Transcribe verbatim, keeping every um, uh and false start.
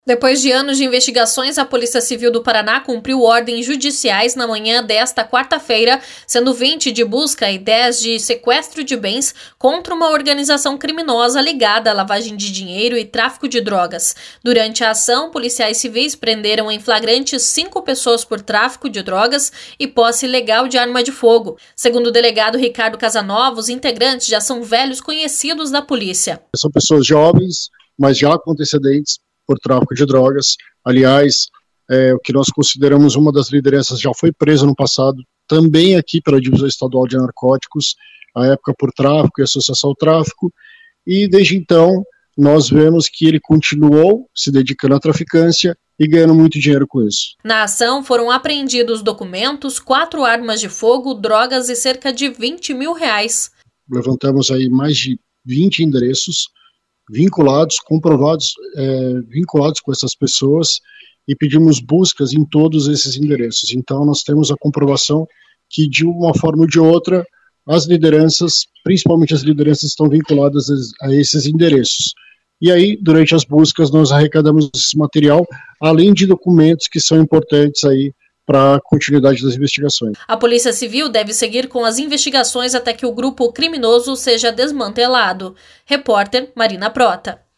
Depois de anos de investigações, a Polícia Civil do Paraná cumpriu ordens judiciais na manhã desta quarta-feira, sendo vinte de busca e dez de sequestro de bens contra uma organização criminosa ligada à lavagem de dinheiro e tráfico de drogas. Durante a ação, policiais civis prenderam em flagrante cinco pessoas por tráfico de drogas e posse ilegal de arma de fogo. Segundo o delegado Ricardo Casanova, os integrantes já são velhos conhecidos da polícia. São pessoas jovens, mas já com antecedentes por tráfico de drogas. Aliás, é, o que nós consideramos uma das lideranças já foi preso no passado, também aqui pela Divisão Estadual de Narcóticos, à época por tráfico e associação ao tráfico, e desde então nós vemos que ele continuou se dedicando à traficância e ganhando muito dinheiro com isso. Na ação foram apreendidos documentos, quatro armas de fogo, drogas e cerca de vinte mil reais. Levantamos aí mais de vinte endereços vinculados, comprovados, é, vinculados com essas pessoas, e pedimos buscas em todos esses endereços. Então nós temos a comprovação que de uma forma ou de outra as lideranças, principalmente as lideranças, estão vinculadas a esses endereços. E aí, durante as buscas, nós arrecadamos esse material, além de documentos que são importantes aí para a continuidade das investigações. A Polícia Civil deve seguir com as investigações até que o grupo criminoso seja desmantelado. Repórter Marina Prota.